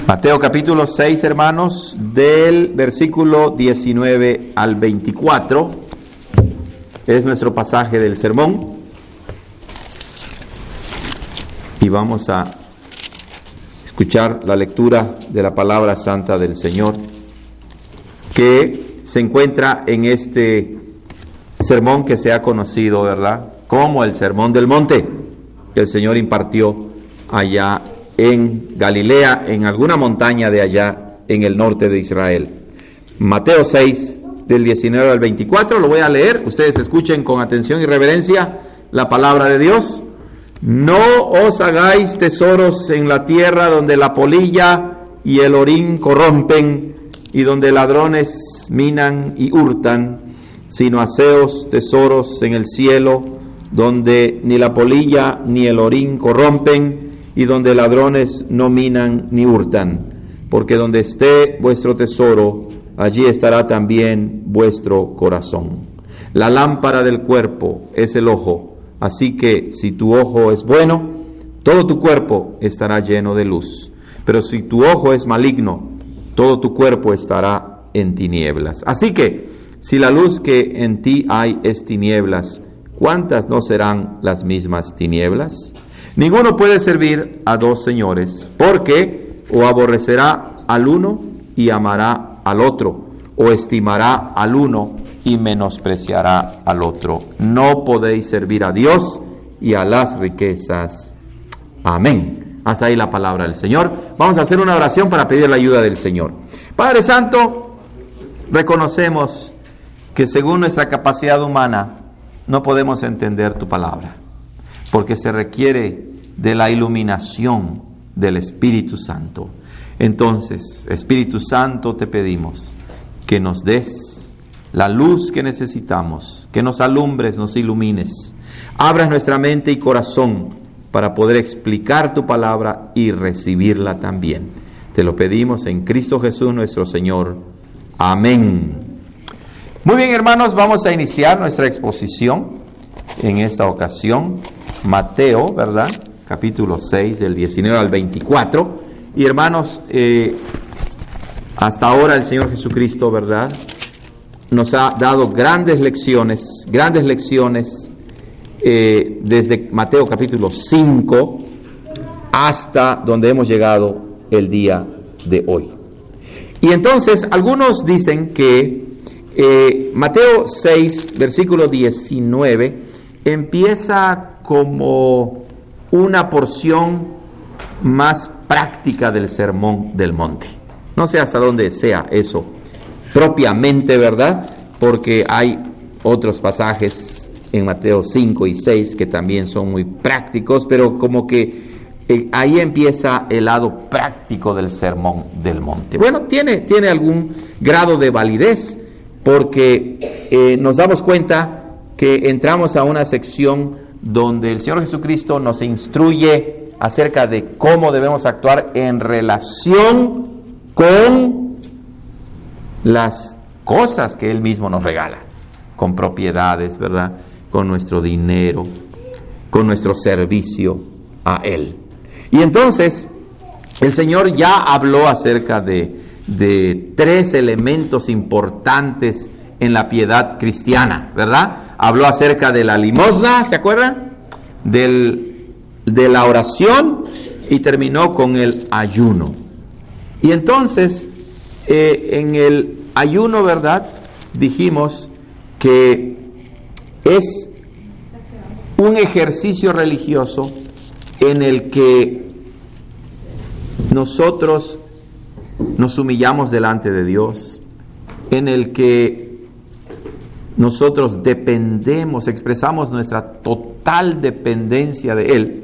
Mateo capítulo 6, hermanos, del versículo 19 al 24, es nuestro pasaje del sermón. Y vamos a escuchar la lectura de la palabra santa del Señor, que se encuentra en este sermón que se ha conocido, ¿verdad?, como el Sermón del Monte, que el Señor impartió allá en Galilea, en alguna montaña de allá en el norte de Israel. Mateo 6, del 19 al 24, lo voy a leer. Ustedes escuchen con atención y reverencia la palabra de Dios. No os hagáis tesoros en la tierra donde la polilla y el orín corrompen y donde ladrones minan y hurtan, sino haceos tesoros en el cielo donde ni la polilla ni el orín corrompen y donde ladrones no minan ni hurtan, porque donde esté vuestro tesoro, allí estará también vuestro corazón. La lámpara del cuerpo es el ojo, así que si tu ojo es bueno, todo tu cuerpo estará lleno de luz. Pero si tu ojo es maligno, todo tu cuerpo estará en tinieblas. Así que, si la luz que en ti hay es tinieblas, ¿cuántas no serán las mismas tinieblas? Ninguno puede servir a dos señores, porque o aborrecerá al uno y amará al otro, o estimará al uno y menospreciará al otro. No podéis servir a Dios y a las riquezas. Amén. Hasta ahí la palabra del Señor. Vamos a hacer una oración para pedir la ayuda del Señor. Padre Santo, reconocemos que según nuestra capacidad humana no podemos entender tu palabra, porque se requiere de la iluminación del Espíritu Santo. Entonces, Espíritu Santo, te pedimos que nos des la luz que necesitamos, que nos alumbres, nos ilumines, abras nuestra mente y corazón para poder explicar tu palabra y recibirla también. Te lo pedimos en Cristo Jesús nuestro Señor. Amén. Muy bien, hermanos, vamos a iniciar nuestra exposición en esta ocasión. Mateo, ¿verdad?, capítulo 6, del 19 al 24. Y hermanos, hasta ahora el Señor Jesucristo, ¿verdad?, nos ha dado grandes lecciones, desde Mateo capítulo 5 hasta donde hemos llegado el día de hoy. Y entonces, algunos dicen que Mateo 6, versículo 19, empieza como una porción más práctica del Sermón del Monte. No sé hasta dónde sea eso propiamente, ¿verdad?, porque hay otros pasajes en Mateo 5 y 6 que también son muy prácticos, pero como que ahí empieza el lado práctico del Sermón del Monte. Bueno, tiene algún grado de validez, porque nos damos cuenta que entramos a una sección donde el Señor Jesucristo nos instruye acerca de cómo debemos actuar en relación con las cosas que Él mismo nos regala, con propiedades, ¿verdad?, con nuestro dinero, con nuestro servicio a Él. Y entonces el Señor ya habló acerca de tres elementos importantes en la piedad cristiana, ¿verdad? Habló acerca de la limosna, ¿se acuerdan?, de la oración, y terminó con el ayuno. Y entonces, en el ayuno, ¿verdad?, dijimos que es un ejercicio religioso en el que nosotros nos humillamos delante de Dios, en el que nosotros dependemos, expresamos nuestra total dependencia de Él,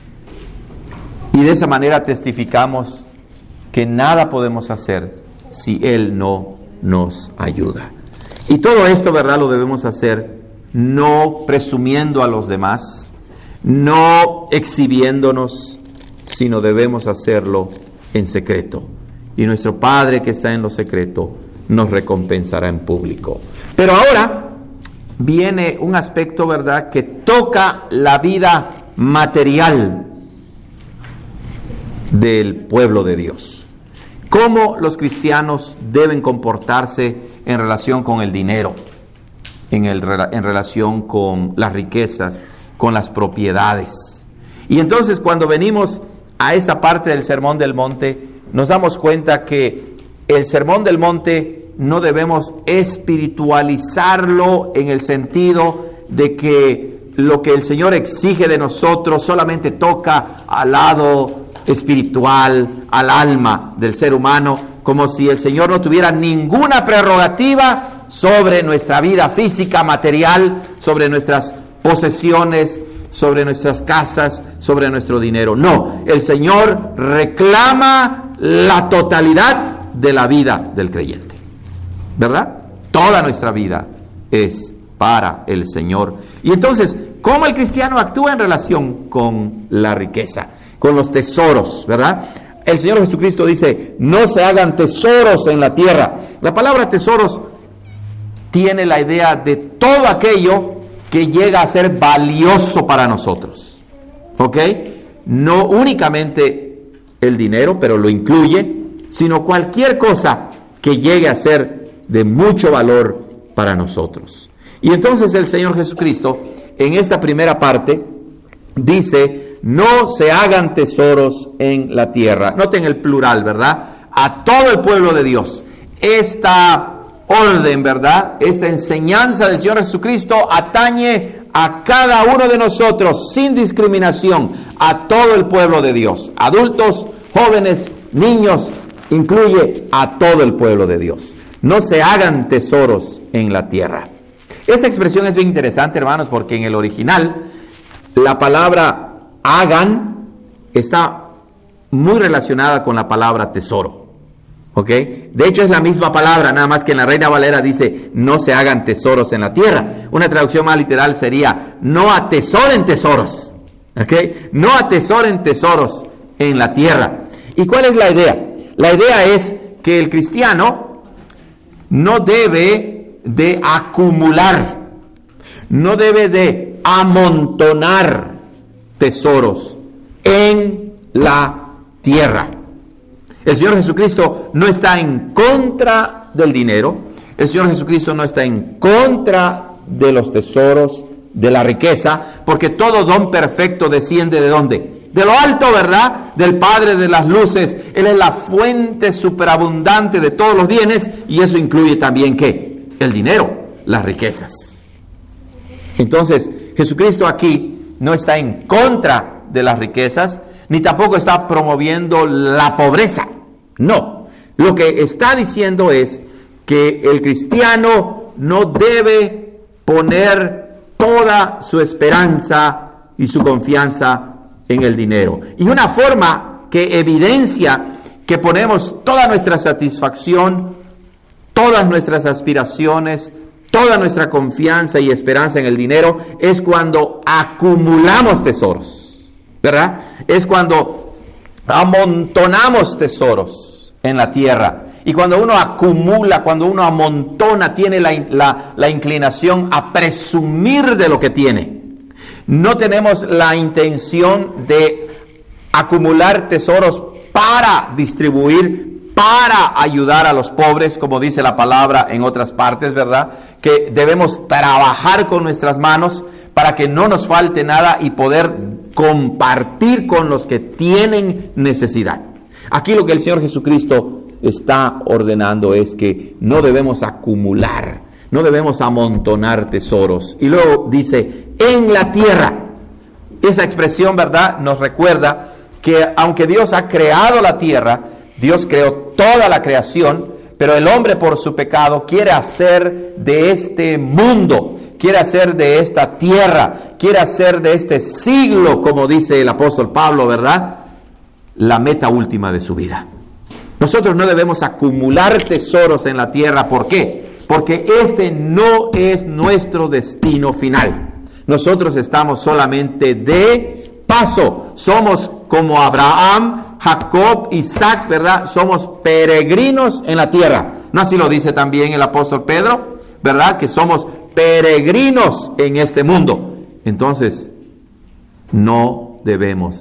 y de esa manera testificamos que nada podemos hacer si Él no nos ayuda. Y todo esto, ¿verdad?, lo debemos hacer no presumiendo a los demás, no exhibiéndonos, sino debemos hacerlo en secreto. Y nuestro Padre que está en lo secreto nos recompensará en público. Pero ahora viene un aspecto, ¿verdad?, que toca la vida material del pueblo de Dios. ¿Cómo los cristianos deben comportarse en relación con el dinero? En relación con las riquezas, con las propiedades. Y entonces cuando venimos a esa parte del Sermón del Monte, nos damos cuenta que el Sermón del Monte no debemos espiritualizarlo en el sentido de que lo que el Señor exige de nosotros solamente toca al lado espiritual, al alma del ser humano, como si el Señor no tuviera ninguna prerrogativa sobre nuestra vida física, material, sobre nuestras posesiones, sobre nuestras casas, sobre nuestro dinero. No, el Señor reclama la totalidad de la vida del creyente, ¿verdad? Toda nuestra vida es para el Señor. Y entonces, ¿cómo el cristiano actúa en relación con la riqueza, con los tesoros, verdad? El Señor Jesucristo dice, no se hagan tesoros en la tierra. La palabra tesoros tiene la idea de todo aquello que llega a ser valioso para nosotros, ¿ok? No únicamente el dinero, pero lo incluye, sino cualquier cosa que llegue a ser de mucho valor para nosotros. Y entonces el Señor Jesucristo, en esta primera parte, dice, no se hagan tesoros en la tierra. Noten el plural, ¿verdad? A todo el pueblo de Dios. Esta orden, ¿verdad? Esta enseñanza del Señor Jesucristo atañe a cada uno de nosotros sin discriminación, a todo el pueblo de Dios, adultos, jóvenes, niños, incluye a todo el pueblo de Dios. No se hagan tesoros en la tierra. Esa expresión es bien interesante, hermanos, porque en el original la palabra hagan está muy relacionada con la palabra tesoro. ¿Ok? De hecho es la misma palabra, nada más que en la Reina Valera dice no se hagan tesoros en la tierra. Una traducción más literal sería no atesoren tesoros. ¿Ok? No atesoren tesoros en la tierra. ¿Y cuál es la idea? La idea es que el cristiano no debe de acumular, no debe de amontonar tesoros en la tierra. El Señor Jesucristo no está en contra del dinero. El Señor Jesucristo no está en contra de los tesoros, de la riqueza, porque todo don perfecto desciende ¿de dónde? De lo alto, ¿verdad? Del Padre de las luces. Él es la fuente superabundante de todos los bienes, y eso incluye también ¿qué? El dinero, las riquezas. Entonces, Jesucristo aquí no está en contra de las riquezas, ni tampoco está promoviendo la pobreza. No, lo que está diciendo es que el cristiano no debe poner toda su esperanza y su confianza en el dinero. Y una forma que evidencia que ponemos toda nuestra satisfacción, todas nuestras aspiraciones, toda nuestra confianza y esperanza en el dinero es cuando acumulamos tesoros, ¿verdad? Es cuando amontonamos tesoros en la tierra. Y cuando uno acumula, cuando uno amontona, tiene la inclinación a presumir de lo que tiene. No tenemos la intención de acumular tesoros para distribuir, para ayudar a los pobres, como dice la palabra en otras partes, ¿verdad? Que debemos trabajar con nuestras manos para que no nos falte nada y poder compartir con los que tienen necesidad. Aquí lo que el Señor Jesucristo está ordenando es que no debemos acumular, no debemos amontonar tesoros. Y luego dice, en la tierra. Esa expresión, ¿verdad?, nos recuerda que aunque Dios ha creado la tierra, Dios creó toda la creación, pero el hombre por su pecado quiere hacer de este mundo, quiere hacer de esta tierra, quiere hacer de este siglo, como dice el apóstol Pablo, ¿verdad?, la meta última de su vida. Nosotros no debemos acumular tesoros en la tierra. ¿Por qué? Porque este no es nuestro destino final. Nosotros estamos solamente de paso. Somos como Abraham, Jacob, Isaac, ¿verdad? Somos peregrinos en la tierra. ¿No así lo dice también el apóstol Pedro? ¿Verdad? Que somos peregrinos en este mundo. Entonces, no debemos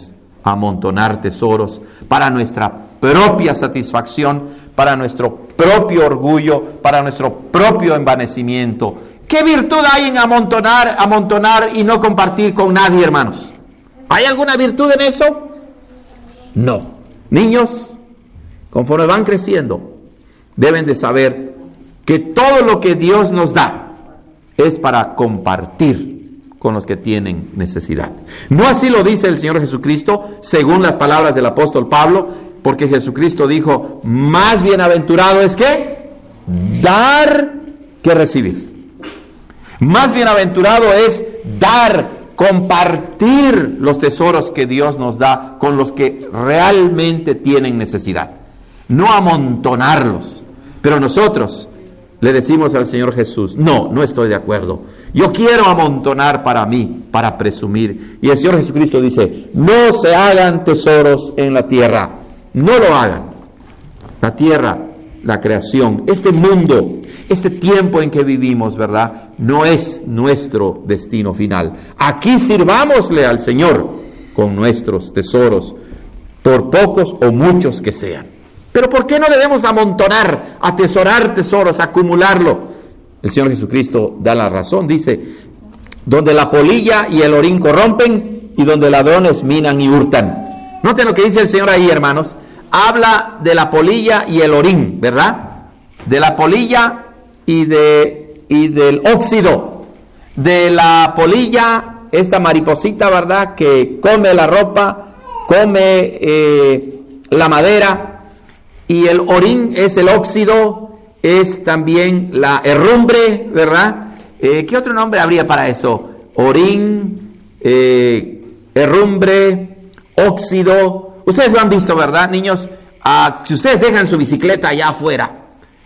amontonar tesoros para nuestra propia satisfacción, para nuestro propio orgullo, para nuestro propio envanecimiento. ¿Qué virtud hay en amontonar y no compartir con nadie, hermanos? ¿Hay alguna virtud en eso? No. Niños, conforme van creciendo, deben de saber que todo lo que Dios nos da es para compartir con los que tienen necesidad. No así lo dice el Señor Jesucristo, según las palabras del apóstol Pablo, porque Jesucristo dijo, más bienaventurado es que dar que recibir. Más bienaventurado es dar, compartir los tesoros que Dios nos da con los que realmente tienen necesidad. No amontonarlos. Pero nosotros le decimos al Señor Jesús, no estoy de acuerdo. Yo quiero amontonar para mí, para presumir. Y el Señor Jesucristo dice, no se hagan tesoros en la tierra. No lo hagan. La tierra, la creación, este mundo, este tiempo en que vivimos, ¿verdad? No es nuestro destino final. Aquí sirvámosle al Señor con nuestros tesoros, por pocos o muchos que sean. Pero ¿por qué no debemos amontonar, atesorar tesoros, acumularlo? El Señor Jesucristo da la razón, dice, donde la polilla y el orín corrompen y donde ladrones minan y hurtan. Noten lo que dice el Señor ahí, hermanos. Habla de la polilla y el orín, ¿verdad? De la polilla y del óxido. De la polilla, esta mariposita, ¿verdad? Que come la ropa, come la madera. Y el orín es el óxido, es también la herrumbre, ¿verdad? ¿Qué otro nombre habría para eso? Orín, herrumbre, óxido. Ustedes lo han visto, ¿verdad, niños? Si ustedes dejan su bicicleta allá afuera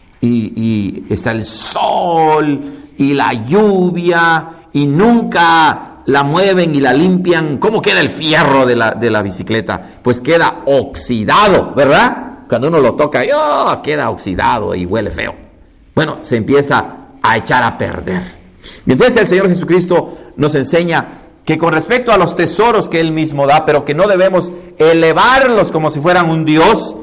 y está el sol y la lluvia y nunca la mueven y la limpian, ¿cómo queda el fierro de la bicicleta? Pues queda oxidado, ¿verdad? Cuando uno lo toca, queda oxidado y huele feo. Bueno, se empieza a echar a perder. Y entonces el Señor Jesucristo nos enseña que con respecto a los tesoros que Él mismo da, pero que no debemos elevarlos como si fueran un Dios,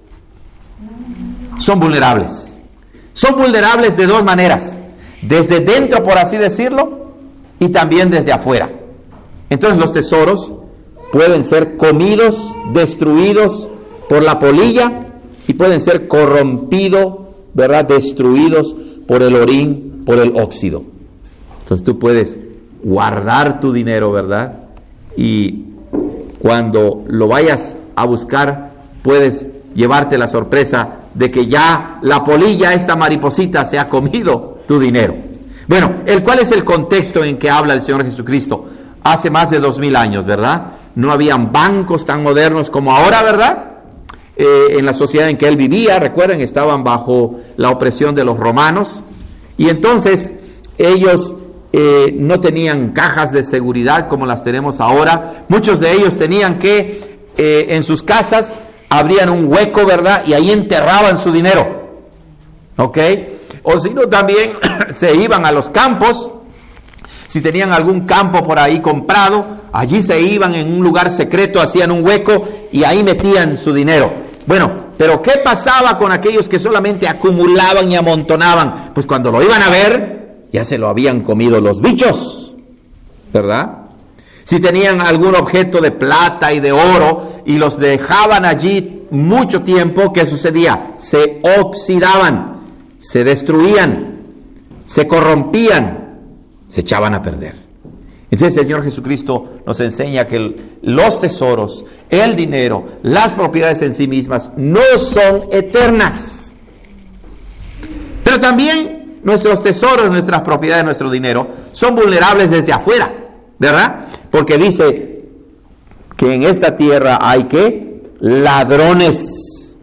son vulnerables. Son vulnerables de dos maneras. Desde dentro, por así decirlo, y también desde afuera. Entonces los tesoros pueden ser comidos, destruidos por la polilla y pueden ser corrompidos, ¿verdad? Destruidos por el orín, por el óxido. Entonces tú puedes guardar tu dinero, ¿verdad? Y cuando lo vayas a buscar, puedes llevarte la sorpresa de que ya la polilla, esta mariposita, se ha comido tu dinero. Bueno, ¿cuál es el contexto en que habla el Señor Jesucristo? Hace más de 2000 años, ¿verdad? No habían bancos tan modernos como ahora, ¿verdad? En la sociedad en que él vivía, recuerden, estaban bajo la opresión de los romanos. Y entonces ellos no tenían cajas de seguridad como las tenemos ahora. Muchos de ellos tenían que, en sus casas, abrían un hueco, ¿verdad? Y ahí enterraban su dinero. ¿Ok? O si no, también se iban a los campos. Si tenían algún campo por ahí comprado, allí se iban en un lugar secreto, hacían un hueco y ahí metían su dinero. Bueno, pero ¿qué pasaba con aquellos que solamente acumulaban y amontonaban? Pues cuando lo iban a ver, ya se lo habían comido los bichos, ¿verdad? Si tenían algún objeto de plata y de oro y los dejaban allí mucho tiempo, ¿qué sucedía? Se oxidaban, se destruían, se corrompían, se echaban a perder. Entonces el Señor Jesucristo nos enseña que los tesoros, el dinero, las propiedades en sí mismas no son eternas. Pero también nuestros tesoros, nuestras propiedades, nuestro dinero son vulnerables desde afuera, ¿verdad? Porque dice que en esta tierra hay ¿qué? Ladrones,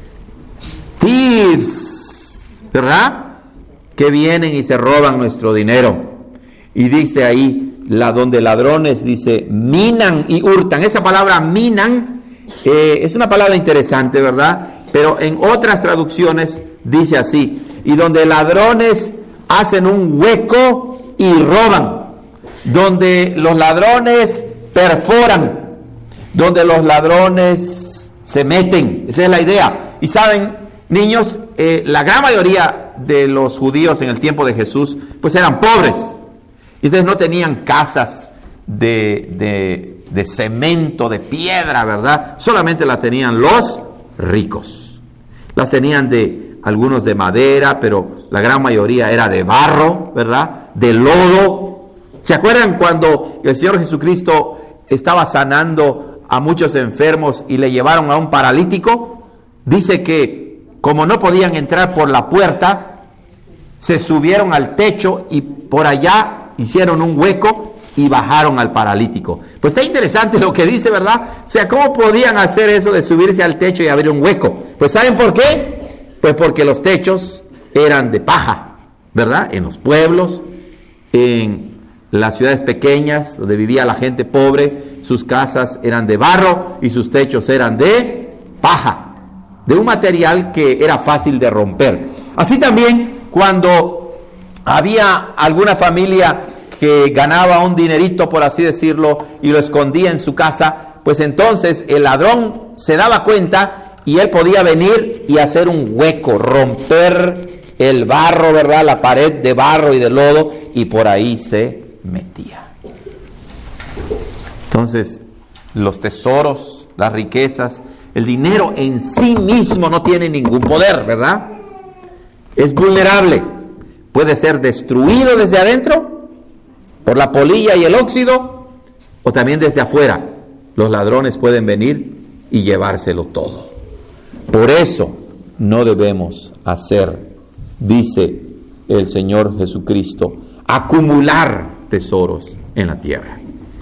thieves, ¿verdad? Que vienen y se roban nuestro dinero. Y dice ahí, donde ladrones, dice, minan y hurtan. Esa palabra minan es una palabra interesante, ¿verdad? Pero en otras traducciones dice así, y donde ladrones hacen un hueco y roban, donde los ladrones perforan, donde los ladrones se meten. Esa es la idea. Y saben, niños, la gran mayoría de los judíos en el tiempo de Jesús, pues eran pobres. Y entonces no tenían casas de cemento, de piedra, ¿verdad? Solamente las tenían los ricos. Las tenían algunos de madera, pero la gran mayoría era de barro, ¿verdad? De lodo. ¿Se acuerdan cuando el Señor Jesucristo estaba sanando a muchos enfermos y le llevaron a un paralítico? Dice que como no podían entrar por la puerta, se subieron al techo y por allá hicieron un hueco y bajaron al paralítico. Pues está interesante lo que dice, ¿verdad? O sea, ¿cómo podían hacer eso de subirse al techo y abrir un hueco? Pues ¿saben por qué? Pues porque los techos eran de paja, ¿verdad? En los pueblos, en las ciudades pequeñas donde vivía la gente pobre, sus casas eran de barro y sus techos eran de paja, de un material que era fácil de romper. Así también cuando había alguna familia que ganaba un dinerito, por así decirlo, y lo escondía en su casa, pues entonces el ladrón se daba cuenta y él podía venir y hacer un hueco, romper el barro, ¿verdad? La pared de barro y de lodo, y por ahí se metía. Entonces, los tesoros, las riquezas, el dinero en sí mismo no tiene ningún poder, ¿verdad? Es vulnerable. Puede ser destruido desde adentro por la polilla y el óxido, o también desde afuera. Los ladrones pueden venir y llevárselo todo. Por eso no debemos hacer, dice el Señor Jesucristo, acumular tesoros en la tierra.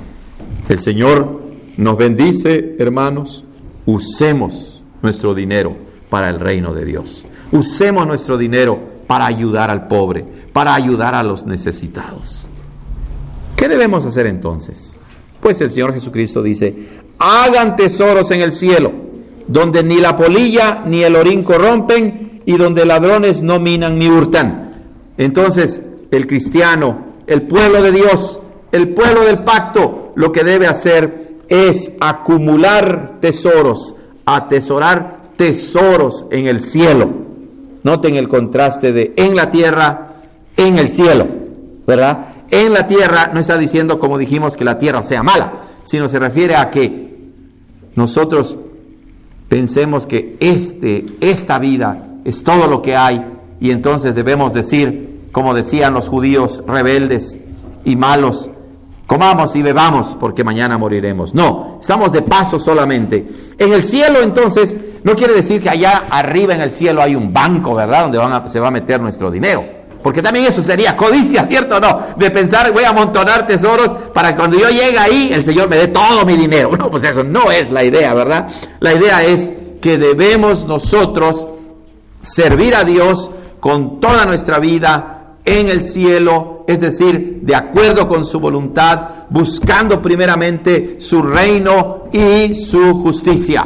El Señor nos bendice, hermanos. Usemos nuestro dinero para el reino de Dios. Usemos nuestro dinero para ayudar al pobre, para ayudar a los necesitados. ¿Qué debemos hacer entonces? Pues el Señor Jesucristo dice: hagan tesoros en el cielo, donde ni la polilla ni el orín corrompen, y donde ladrones no minan ni hurtan. Entonces, el cristiano, el pueblo de Dios, el pueblo del pacto, lo que debe hacer es acumular tesoros, atesorar tesoros en el cielo. Noten el contraste de en la tierra, en el cielo, ¿verdad? En la tierra no está diciendo, como dijimos, que la tierra sea mala, sino se refiere a que nosotros pensemos que esta vida es todo lo que hay, y entonces debemos decir, como decían los judíos rebeldes y malos: comamos y bebamos porque mañana moriremos. No, estamos de paso solamente. En el cielo, entonces, no quiere decir que allá arriba en el cielo hay un banco, ¿verdad?, donde se va a meter nuestro dinero. Porque también eso sería codicia, ¿cierto o no? De pensar, voy a amontonar tesoros para que cuando yo llegue ahí, el Señor me dé todo mi dinero. No, pues eso no es la idea, ¿verdad? La idea es que debemos nosotros servir a Dios con toda nuestra vida en el cielo, es decir, de acuerdo con su voluntad, buscando primeramente su reino y su justicia.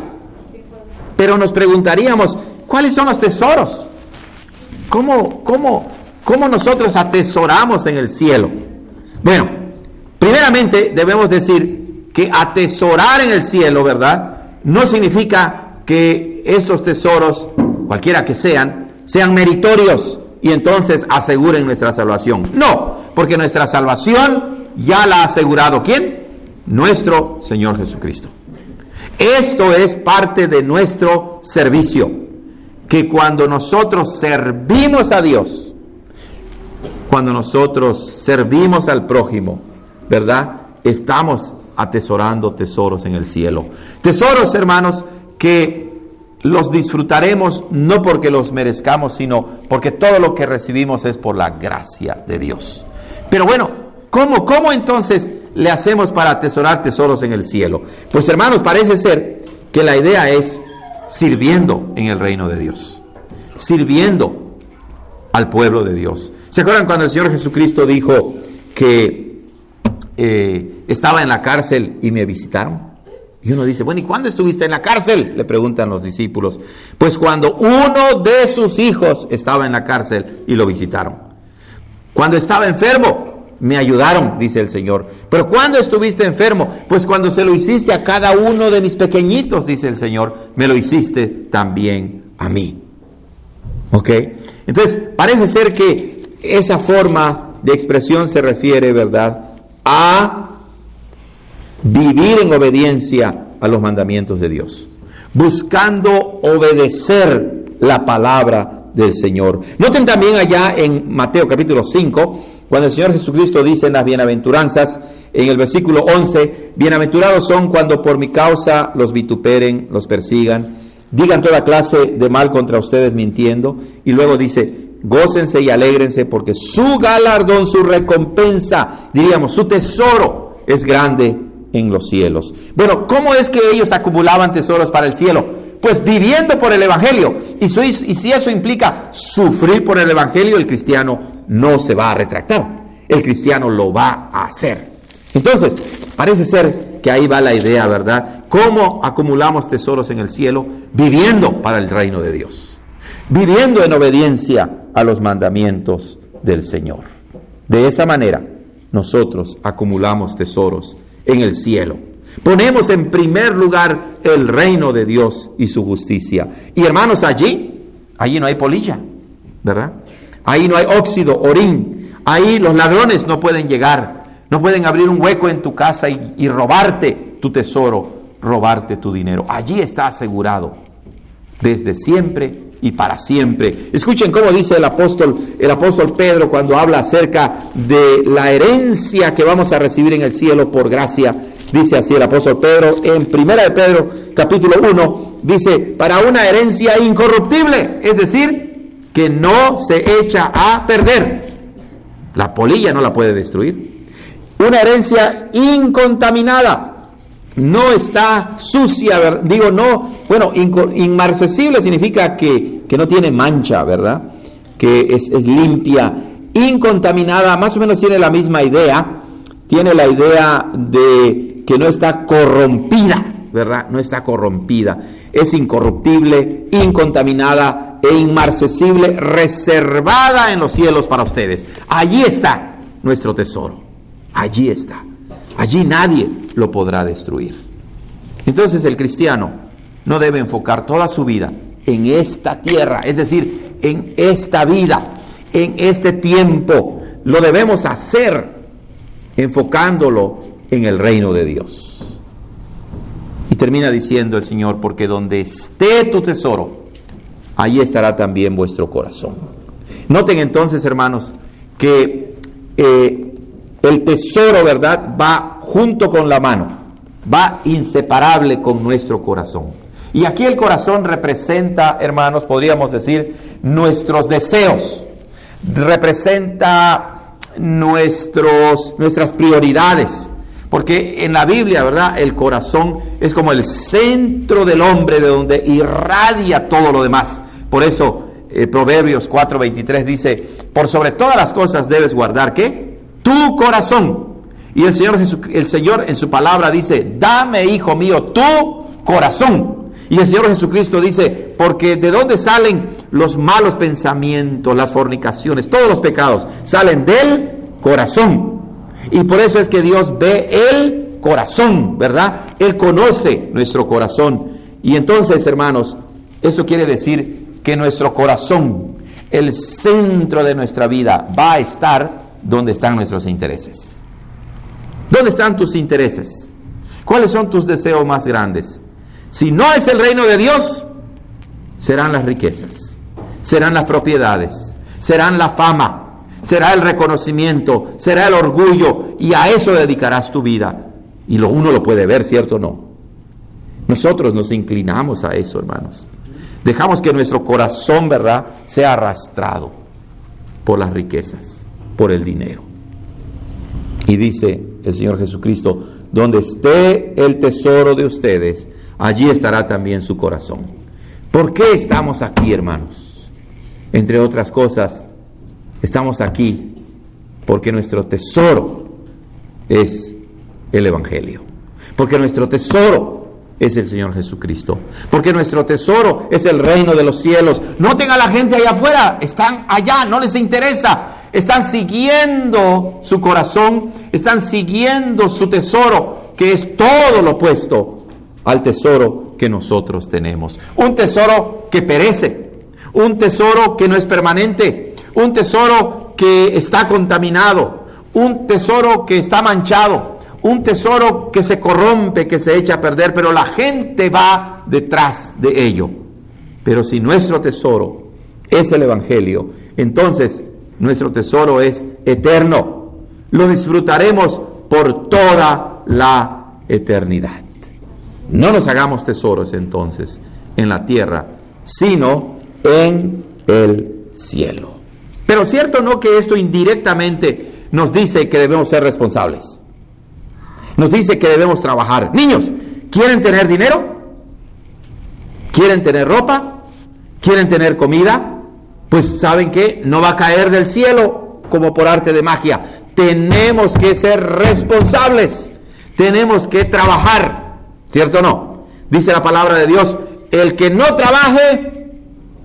Pero nos preguntaríamos, ¿cuáles son los tesoros? ¿Cómo nosotros atesoramos en el cielo? Bueno, primeramente debemos decir que atesorar en el cielo, ¿verdad?, no significa que esos tesoros, cualquiera que sean meritorios y entonces aseguren nuestra salvación. No, porque nuestra salvación ya la ha asegurado ¿quién? Nuestro Señor Jesucristo. Esto es parte de nuestro servicio, que cuando nosotros servimos a Dios, cuando nosotros servimos al prójimo, ¿verdad?, estamos atesorando tesoros en el cielo. Tesoros, hermanos, que los disfrutaremos no porque los merezcamos, sino porque todo lo que recibimos es por la gracia de Dios. Pero bueno, ¿cómo entonces le hacemos para atesorar tesoros en el cielo? Pues, hermanos, parece ser que la idea es sirviendo en el reino de Dios, sirviendo al pueblo de Dios. ¿Se acuerdan cuando el Señor Jesucristo dijo que estaba en la cárcel y me visitaron? Y uno dice, bueno, ¿y cuándo estuviste en la cárcel?, le preguntan los discípulos. Pues cuando uno de sus hijos estaba en la cárcel y lo visitaron. Cuando estaba enfermo, me ayudaron, dice el Señor. Pero ¿cuándo estuviste enfermo? Pues cuando se lo hiciste a cada uno de mis pequeñitos, dice el Señor, me lo hiciste también a mí. ¿Ok? Entonces, parece ser que esa forma de expresión se refiere, ¿verdad?, a vivir en obediencia a los mandamientos de Dios, buscando obedecer la palabra del Señor. Noten también allá en Mateo capítulo 5, cuando el Señor Jesucristo dice en las bienaventuranzas, en el versículo 11, bienaventurados son cuando por mi causa los vituperen, los persigan, digan toda clase de mal contra ustedes mintiendo, y luego dice, gócense y alégrense porque su galardón, su recompensa, diríamos, su tesoro es grande en los cielos. Bueno, ¿cómo es que ellos acumulaban tesoros para el cielo? Pues viviendo por el Evangelio. Y si eso implica sufrir por el Evangelio, el cristiano no se va a retractar. El cristiano lo va a hacer. Entonces, parece ser que ahí va la idea, ¿verdad? ¿Cómo acumulamos tesoros en el cielo? Viviendo para el reino de Dios. Viviendo en obediencia a los mandamientos del Señor. De esa manera, nosotros acumulamos tesoros en el cielo. Ponemos en primer lugar el reino de Dios y su justicia. Y hermanos, allí no hay polilla, ¿verdad? Ahí no hay óxido, orín. Ahí los ladrones no pueden llegar, no pueden abrir un hueco en tu casa y robarte tu tesoro, robarte tu dinero. Allí está asegurado desde siempre y para siempre. Escuchen cómo dice el apóstol Pedro cuando habla acerca de la herencia que vamos a recibir en el cielo por gracia. Dice así el apóstol Pedro en 1 de Pedro capítulo 1, dice, para una herencia incorruptible, es decir, que no se echa a perder. La polilla no la puede destruir. Una herencia incontaminada. No está sucia, inmarcesible significa que no tiene mancha, ¿verdad? Que es limpia. Incontaminada, más o menos tiene la misma idea. Tiene la idea de que no está corrompida, ¿verdad? No está corrompida. Es incorruptible, incontaminada e inmarcesible, reservada en los cielos para ustedes. Allí está nuestro tesoro. Allí está. Allí nadie lo podrá destruir. Entonces el cristiano no debe enfocar toda su vida en esta tierra, es decir, en esta vida, en este tiempo. Lo debemos hacer enfocándolo en el reino de Dios. Y termina diciendo el Señor, porque donde esté tu tesoro, allí estará también vuestro corazón. Noten entonces, hermanos, que el tesoro, ¿verdad?, va junto con la mano, va inseparable con nuestro corazón. Y aquí el corazón representa, hermanos, podríamos decir, nuestros deseos, representa nuestras prioridades, porque en la Biblia, ¿verdad?, el corazón es como el centro del hombre, de donde irradia todo lo demás. Por eso Proverbios 4:23 dice, por sobre todas las cosas debes guardar, ¿qué? Tu corazón. Y el Señor en su palabra dice, dame, hijo mío, tu corazón. Y el Señor Jesucristo dice, porque de dónde salen los malos pensamientos, las fornicaciones, todos los pecados, salen del corazón. Y por eso es que Dios ve el corazón, ¿verdad? Él conoce nuestro corazón. Y entonces, hermanos, eso quiere decir que nuestro corazón, el centro de nuestra vida, va a estar donde están nuestros intereses. ¿Dónde están tus intereses? ¿Cuáles son tus deseos más grandes? Si no es el reino de Dios, serán las riquezas, serán las propiedades, serán la fama, será el reconocimiento, será el orgullo, y a eso dedicarás tu vida. Y uno lo puede ver, ¿cierto o no? Nosotros nos inclinamos a eso, hermanos. Dejamos que nuestro corazón, ¿verdad?, sea arrastrado por las riquezas, por el dinero. Y dice el Señor Jesucristo, donde esté el tesoro de ustedes, allí estará también su corazón. ¿Por qué estamos aquí, hermanos? Entre otras cosas, estamos aquí porque nuestro tesoro es el Evangelio. Porque nuestro tesoro es el Señor Jesucristo. Porque nuestro tesoro es el reino de los cielos. Noten a la gente allá afuera, están allá, no les interesa. están siguiendo su corazón, están siguiendo su tesoro, que es todo lo opuesto al tesoro que nosotros tenemos. Un tesoro que perece, un tesoro que no es permanente, un tesoro que está contaminado, un tesoro que está manchado, un tesoro que se corrompe, que se echa a perder, pero la gente va detrás de ello. Pero si nuestro tesoro es el Evangelio, entonces nuestro tesoro es eterno. Lo disfrutaremos por toda la eternidad. No nos hagamos tesoros entonces en la tierra, sino en el cielo. Pero cierto, ¿no?, que esto indirectamente nos dice que debemos ser responsables. Nos dice que debemos trabajar. Niños, ¿quieren tener dinero? ¿Quieren tener ropa? ¿Quieren tener comida? Pues ¿saben qué? No va a caer del cielo como por arte de magia. Tenemos que ser responsables. Tenemos que trabajar. ¿Cierto o no? Dice la palabra de Dios, el que no trabaje,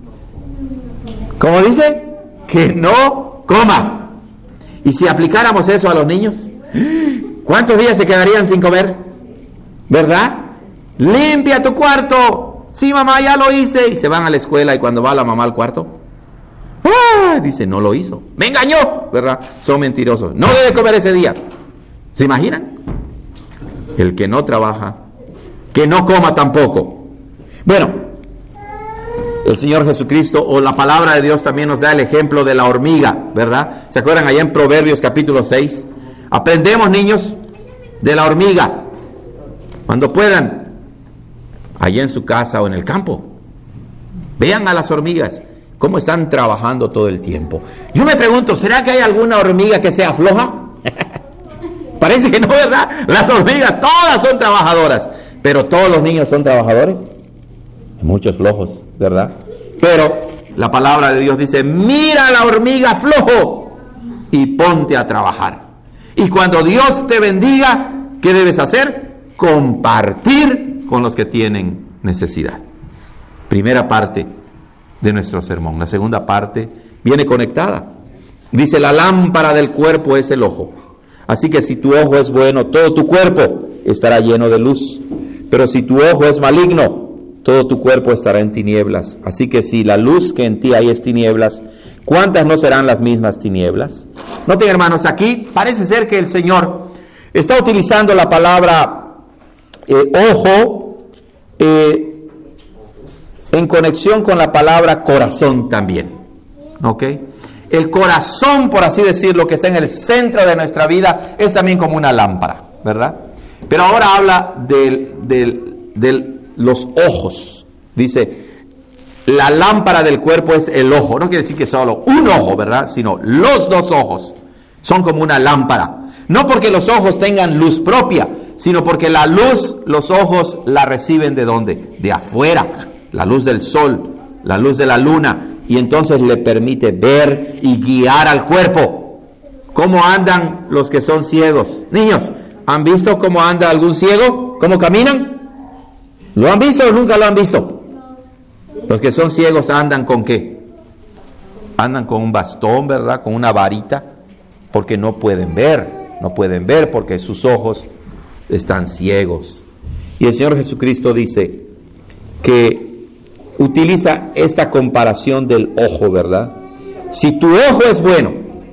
¿cómo dice? Que no coma. Y si aplicáramos eso a los niños, ¿cuántos días se quedarían sin comer? ¿Verdad? Limpia tu cuarto. Sí, mamá, ya lo hice. Y se van a la escuela y cuando va la mamá al cuarto, dice, no lo hizo. Me engañó, ¿verdad? Son mentirosos. No debe comer ese día. ¿Se imaginan? El que no trabaja, que no coma tampoco. Bueno, el Señor Jesucristo o la palabra de Dios también nos da el ejemplo de la hormiga, ¿verdad? ¿Se acuerdan allá en Proverbios capítulo 6? Aprendemos, niños, de la hormiga. Cuando puedan, allá en su casa o en el campo, vean a las hormigas, cómo están trabajando todo el tiempo. Yo me pregunto, ¿será que hay alguna hormiga que sea floja? Parece que no, ¿verdad? Las hormigas todas son trabajadoras, pero todos los niños son trabajadores. Muchos flojos, ¿verdad? Pero la palabra de Dios dice, mira la hormiga flojo y ponte a trabajar. Y cuando Dios te bendiga, ¿qué debes hacer? Compartir con los que tienen necesidad. Primera parte de nuestro sermón. La segunda parte viene conectada. Dice, la lámpara del cuerpo es el ojo. Así que si tu ojo es bueno, todo tu cuerpo estará lleno de luz. Pero si tu ojo es maligno, todo tu cuerpo estará en tinieblas. Así que si la luz que en ti hay es tinieblas, ¿cuántas no serán las mismas tinieblas? Noten, hermanos, aquí parece ser que el Señor está utilizando la palabra ojo en conexión con la palabra corazón también. ¿Ok? El corazón, por así decirlo, que está en el centro de nuestra vida, es también como una lámpara, ¿verdad? Pero ahora habla de los ojos. Dice, la lámpara del cuerpo es el ojo. No quiere decir que solo un ojo, ¿verdad? Sino los dos ojos son como una lámpara. No porque los ojos tengan luz propia, sino porque la luz, los ojos la reciben ¿de dónde? De afuera. La luz del sol, la luz de la luna. Y entonces le permite ver y guiar al cuerpo. ¿Cómo andan los que son ciegos? Niños, ¿han visto cómo anda algún ciego? ¿Cómo caminan? ¿Lo han visto o nunca lo han visto? Los que son ciegos andan ¿con qué? Andan con un bastón, ¿verdad? Con una varita, porque no pueden ver. No pueden ver porque sus ojos están ciegos. Y el Señor Jesucristo dice que utiliza esta comparación del ojo, ¿verdad? Si tu ojo es bueno,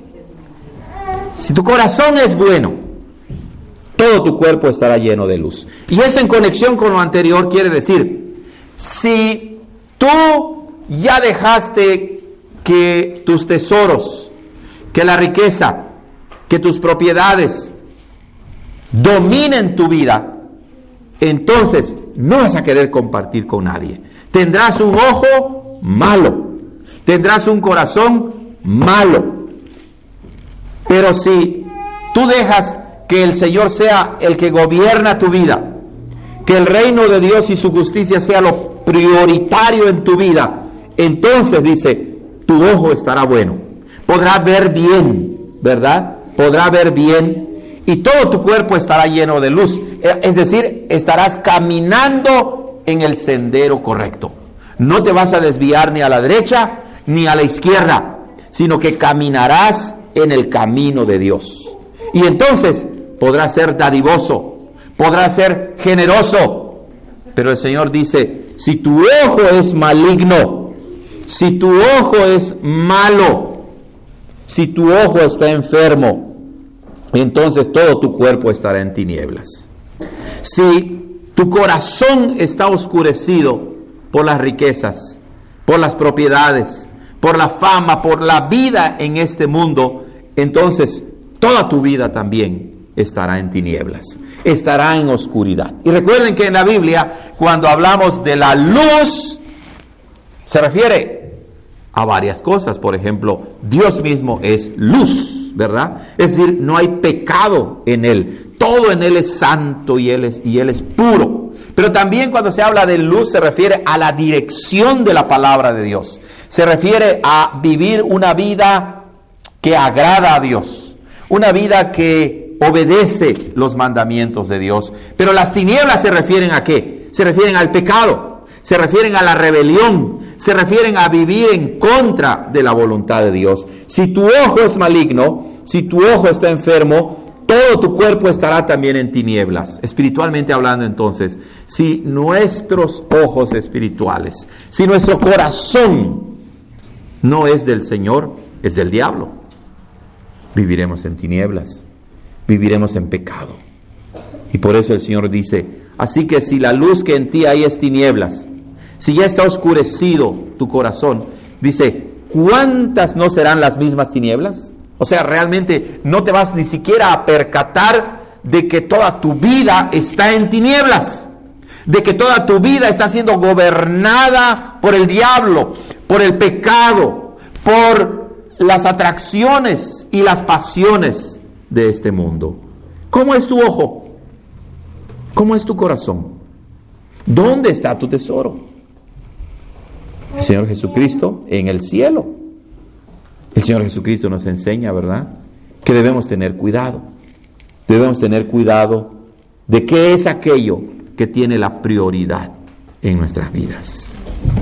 si tu corazón es bueno, todo tu cuerpo estará lleno de luz. Y eso en conexión con lo anterior quiere decir, si tú ya dejaste que tus tesoros, que la riqueza, que tus propiedades dominen tu vida, entonces no vas a querer compartir con nadie. Tendrás un ojo malo, tendrás un corazón malo. Pero si tú dejas que el Señor sea el que gobierna tu vida, que el reino de Dios y su justicia sea lo prioritario en tu vida, entonces dice, tu ojo estará bueno, podrá ver bien, ¿verdad? Podrá ver bien y todo tu cuerpo estará lleno de luz. Es decir, estarás caminando en el sendero correcto. No te vas a desviar ni a la derecha ni a la izquierda, sino que caminarás en el camino de Dios. Y entonces podrás ser dadivoso, podrás ser generoso. Pero el Señor dice, si tu ojo es maligno, si tu ojo es malo, si tu ojo está enfermo, entonces todo tu cuerpo estará en tinieblas. Si tu corazón está oscurecido por las riquezas, por las propiedades, por la fama, por la vida en este mundo, entonces toda tu vida también estará en tinieblas, estará en oscuridad. Y recuerden que en la Biblia, cuando hablamos de la luz, se refiere a varias cosas. Por ejemplo, Dios mismo es luz, ¿verdad? Es decir, no hay pecado en Él. Todo en Él es santo y Él es puro. Pero también cuando se habla de luz se refiere a la dirección de la palabra de Dios. Se refiere a vivir una vida que agrada a Dios. Una vida que obedece los mandamientos de Dios. Pero las tinieblas se refieren ¿a qué? Se refieren al pecado. Se refieren a la rebelión, se refieren a vivir en contra de la voluntad de Dios. Si tu ojo es maligno, si tu ojo está enfermo, todo tu cuerpo estará también en tinieblas. Espiritualmente hablando, entonces, si nuestros ojos espirituales, si nuestro corazón no es del Señor, es del diablo, viviremos en tinieblas, viviremos en pecado. Y por eso el Señor dice, así que si la luz que en ti hay es tinieblas, si ya está oscurecido tu corazón, dice, ¿cuántas no serán las mismas tinieblas? O sea, realmente no te vas ni siquiera a percatar de que toda tu vida está en tinieblas, de que toda tu vida está siendo gobernada por el diablo, por el pecado, por las atracciones y las pasiones de este mundo. ¿Cómo es tu ojo? ¿Cómo es tu corazón? ¿Dónde está tu tesoro? El Señor Jesucristo en el cielo. El Señor Jesucristo nos enseña, ¿verdad?, que debemos tener cuidado. Debemos tener cuidado de qué es aquello que tiene la prioridad en nuestras vidas.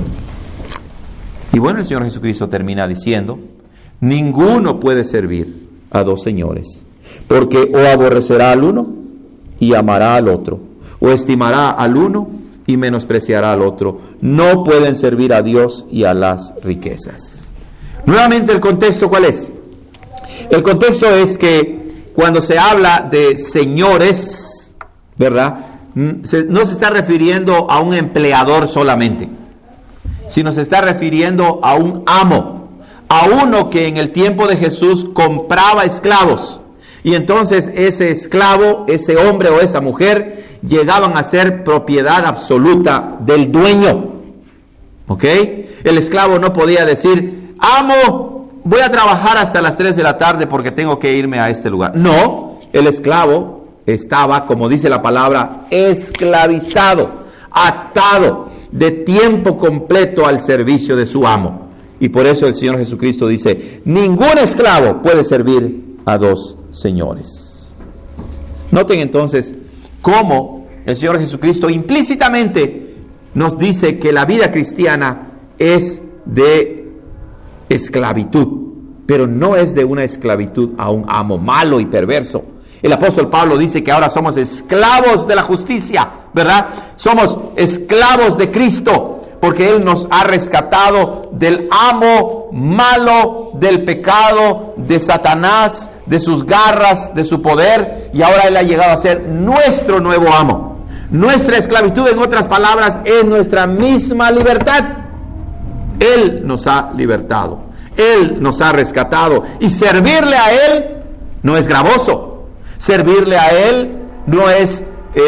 Y bueno, el Señor Jesucristo termina diciendo, ninguno puede servir a dos señores, porque o aborrecerá al uno y amará al otro, o estimará al uno y menospreciará al otro. No pueden servir a Dios y a las riquezas. Nuevamente, el contexto, ¿cuál es? El contexto es que cuando se habla de señores, ¿verdad?, no se está refiriendo a un empleador solamente, sino se está refiriendo a un amo, a uno que en el tiempo de Jesús compraba esclavos. Y entonces ese esclavo, ese hombre o esa mujer, llegaban a ser propiedad absoluta del dueño. ¿Ok? El esclavo no podía decir, amo, voy a trabajar hasta las 3 de la tarde porque tengo que irme a este lugar. No, el esclavo estaba, como dice la palabra, esclavizado, atado de tiempo completo al servicio de su amo. Y por eso el Señor Jesucristo dice, ningún esclavo puede servir a dos señores. Noten entonces cómo el Señor Jesucristo implícitamente nos dice que la vida cristiana es de esclavitud, pero no es de una esclavitud a un amo malo y perverso. El apóstol Pablo dice que ahora somos esclavos de la justicia, ¿verdad? Somos esclavos de Cristo, porque Él nos ha rescatado del amo malo, del pecado, de Satanás, de sus garras, de su poder, y ahora Él ha llegado a ser nuestro nuevo amo. Nuestra esclavitud, en otras palabras, es nuestra misma libertad. Él nos ha libertado, Él nos ha rescatado, y servirle a Él no es gravoso. Servirle a Él no es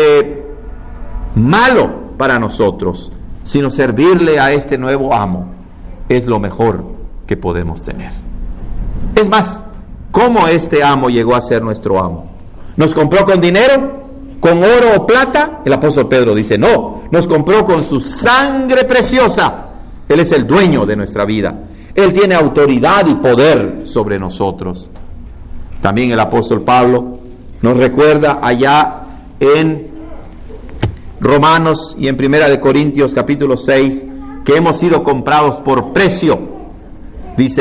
malo para nosotros, sino servirle a este nuevo amo es lo mejor que podemos tener. Es más, ¿cómo este amo llegó a ser nuestro amo? ¿Nos compró con dinero? ¿Con oro o plata? El apóstol Pedro dice, no, nos compró con su sangre preciosa. Él es el dueño de nuestra vida. Él tiene autoridad y poder sobre nosotros. También el apóstol Pablo nos recuerda allá en Romanos y en Primera de Corintios capítulo 6 que hemos sido comprados por precio. Dice,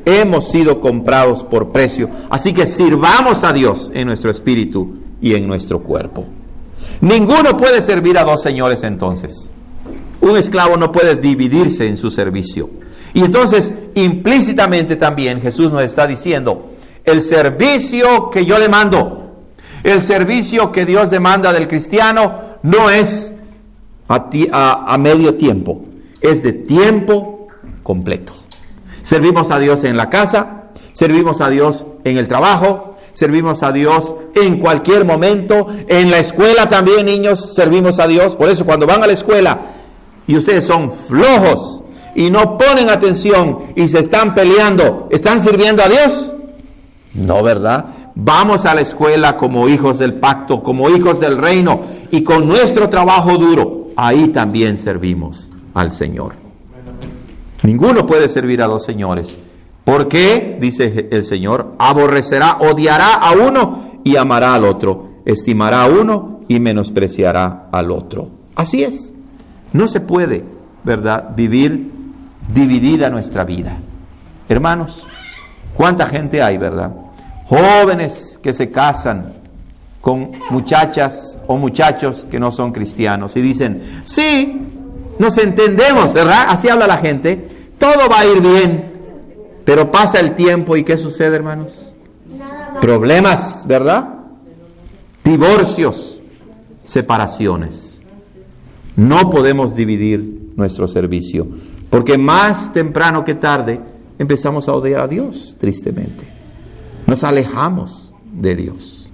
hemos sido comprados por precio. Así que sirvamos a Dios en nuestro espíritu y en nuestro cuerpo. Ninguno puede servir a dos señores entonces. Un esclavo no puede dividirse en su servicio. Y entonces, implícitamente también Jesús nos está diciendo, el servicio que yo demando, el servicio que Dios demanda del cristiano, no es a medio tiempo, es de tiempo completo. Servimos a Dios en la casa, servimos a Dios en el trabajo, servimos a Dios en cualquier momento, en la escuela también, niños, servimos a Dios. Por eso cuando van a la escuela y ustedes son flojos y no ponen atención y se están peleando, ¿están sirviendo a Dios? No, ¿verdad? Vamos a la escuela como hijos del pacto, como hijos del reino, y con nuestro trabajo duro, ahí también servimos al Señor. Ninguno puede servir a dos señores, porque, dice el Señor, aborrecerá, odiará a uno y amará al otro, estimará a uno y menospreciará al otro. Así es, no se puede, ¿verdad?, vivir dividida nuestra vida. Hermanos, ¿cuánta gente hay, verdad? Jóvenes que se casan con muchachas o muchachos que no son cristianos y dicen, sí, nos entendemos, ¿verdad? Así habla la gente, todo va a ir bien, pero pasa el tiempo y ¿qué sucede, hermanos? Problemas, ¿verdad? Divorcios, separaciones. No podemos dividir nuestro servicio, porque más temprano que tarde empezamos a odiar a Dios, tristemente. Nos alejamos de Dios.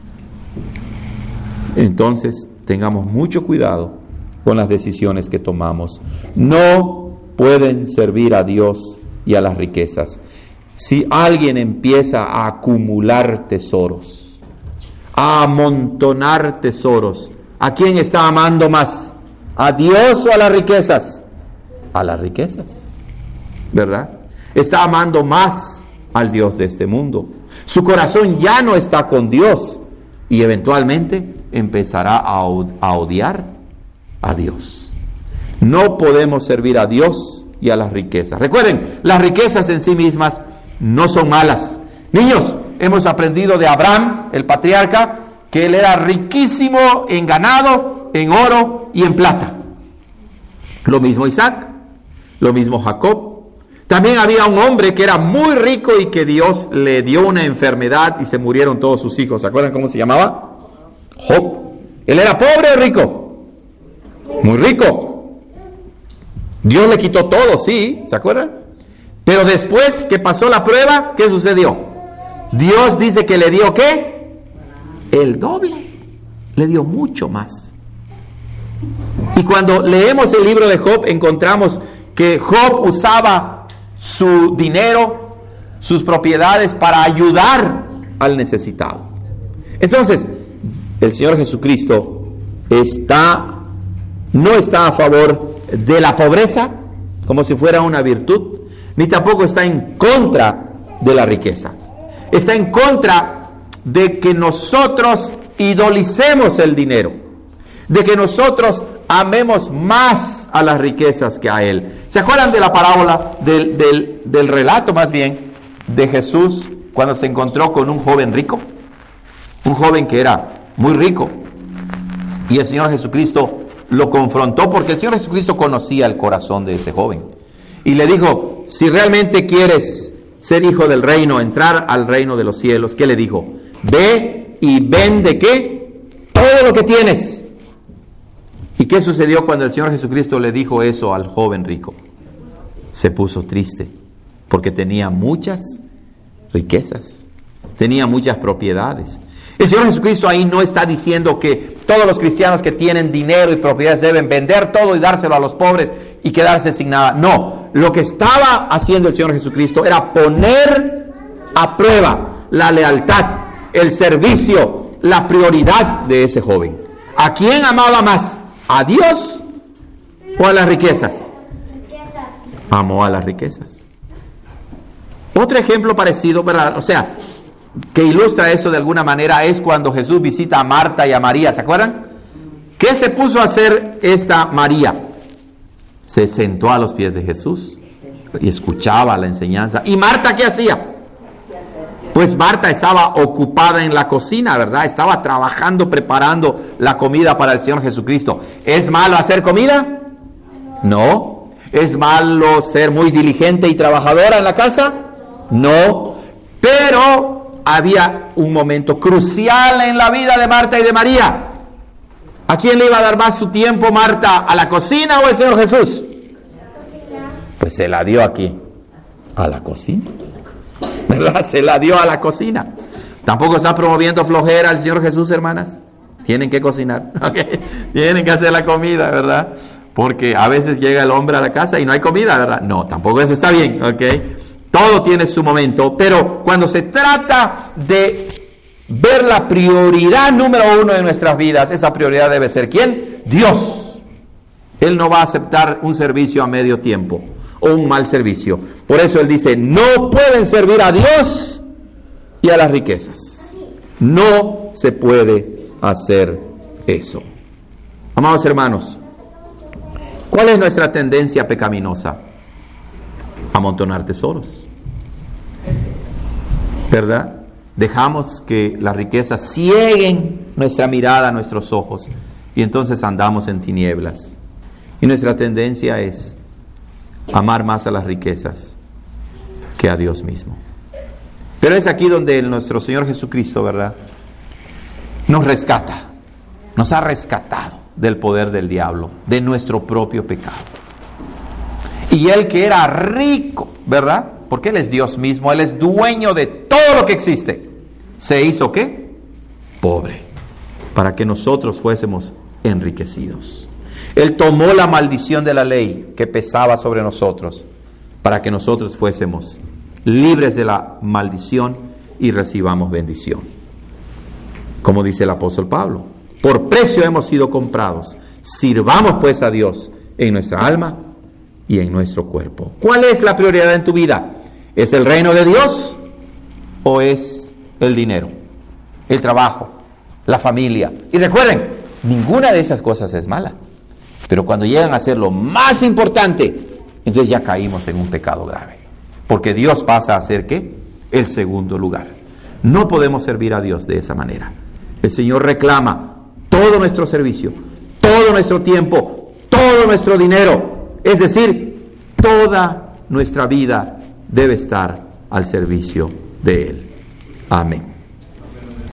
Entonces, tengamos mucho cuidado con las decisiones que tomamos. No pueden servir a Dios y a las riquezas. Si alguien empieza a acumular tesoros, a amontonar tesoros, ¿a quién está amando más? ¿A Dios o a las riquezas? A las riquezas, ¿verdad? Está amando más al Dios de este mundo. Su corazón ya no está con Dios y eventualmente empezará a odiar a Dios. No podemos servir a Dios y a las riquezas. Recuerden, las riquezas en sí mismas no son malas. Niños, hemos aprendido de Abraham, el patriarca, que él era riquísimo en ganado, en oro y en plata. Lo mismo Isaac, lo mismo Jacob. También había un hombre que era muy rico y que Dios le dio una enfermedad y se murieron todos sus hijos. ¿Se acuerdan cómo se llamaba? Job. ¿Él era pobre o rico? Muy rico. Dios le quitó todo, sí, ¿se acuerdan? Pero después que pasó la prueba, ¿qué sucedió? Dios dice que le dio ¿qué? El doble. Le dio mucho más. Y cuando leemos el libro de Job, encontramos que Job usaba su dinero, sus propiedades para ayudar al necesitado. Entonces, el Señor Jesucristo no está a favor de la pobreza como si fuera una virtud, ni tampoco está en contra de la riqueza. Está en contra de que nosotros idolicemos el dinero, de que nosotros amemos más a las riquezas que a Él. ¿Se acuerdan de la parábola, del relato más bien, de Jesús cuando se encontró con un joven rico? Un joven que era muy rico. Y el Señor Jesucristo lo confrontó porque el Señor Jesucristo conocía el corazón de ese joven. Y le dijo, si realmente quieres ser hijo del reino, entrar al reino de los cielos, ¿qué le dijo? Ve y vende ¿qué? Todo lo que tienes. ¿Y qué sucedió cuando el Señor Jesucristo le dijo eso al joven rico? Se puso triste porque tenía muchas riquezas, tenía muchas propiedades. El Señor Jesucristo ahí no está diciendo que todos los cristianos que tienen dinero y propiedades deben vender todo y dárselo a los pobres y quedarse sin nada. No, lo que estaba haciendo el Señor Jesucristo era poner a prueba la lealtad, el servicio, la prioridad de ese joven. ¿A quién amaba más? ¿A Dios o a las riquezas? Amó a las riquezas. Otro ejemplo parecido, ¿verdad? O sea, que ilustra eso de alguna manera es cuando Jesús visita a Marta y a María. ¿Se acuerdan? ¿Qué se puso a hacer esta María? Se sentó a los pies de Jesús. y escuchaba la enseñanza. ¿Y Marta qué hacía? Pues Marta estaba ocupada en la cocina, ¿verdad? Estaba trabajando, preparando la comida para el Señor Jesucristo. ¿Es malo hacer comida? No. ¿Es malo ser muy diligente y trabajadora en la casa? No. Pero había un momento crucial en la vida de Marta y de María. ¿A quién le iba a dar más su tiempo Marta? ¿A la cocina o al Señor Jesús? Pues se la dio aquí, a la cocina. ¿Verdad? Se la dio a la cocina. Tampoco está promoviendo flojera al Señor Jesús, hermanas. Tienen que cocinar, ¿okay? Tienen que hacer la comida, ¿verdad? Porque a veces llega el hombre a la casa y no hay comida, ¿verdad? No, tampoco eso está bien, ¿ok? Todo tiene su momento, pero cuando se trata de ver la prioridad número uno de nuestras vidas, esa prioridad debe ser ¿quién? Dios. Él no va a aceptar un servicio a medio tiempo o un mal servicio. Por eso Él dice, no pueden servir a Dios y a las riquezas. No se puede hacer eso. Amados hermanos, ¿cuál es nuestra tendencia pecaminosa? Amontonar tesoros, ¿verdad? Dejamos que las riquezas cieguen nuestra mirada, nuestros ojos, y entonces andamos en tinieblas. Y nuestra tendencia es amar más a las riquezas que a Dios mismo. Pero es aquí donde nuestro Señor Jesucristo, ¿verdad?, nos rescata, nos ha rescatado del poder del diablo, de nuestro propio pecado. Y Él, que era rico, ¿verdad?, porque Él es Dios mismo, Él es dueño de todo lo que existe, se hizo ¿qué? Pobre, para que nosotros fuésemos enriquecidos. Él tomó la maldición de la ley que pesaba sobre nosotros, para que nosotros fuésemos libres de la maldición y recibamos bendición. Como dice el apóstol Pablo, por precio hemos sido comprados, sirvamos pues a Dios en nuestra alma y en nuestro cuerpo. ¿Cuál es la prioridad en tu vida? ¿Es el reino de Dios o es el dinero, el trabajo, la familia? Y recuerden, ninguna de esas cosas es mala, pero cuando llegan a ser lo más importante, entonces ya caímos en un pecado grave, porque Dios pasa a ser ¿qué? El segundo lugar. No podemos servir a Dios de esa manera. El Señor reclama todo nuestro servicio, todo nuestro tiempo, todo nuestro dinero, es decir, toda nuestra vida debe estar al servicio de Él. Amén.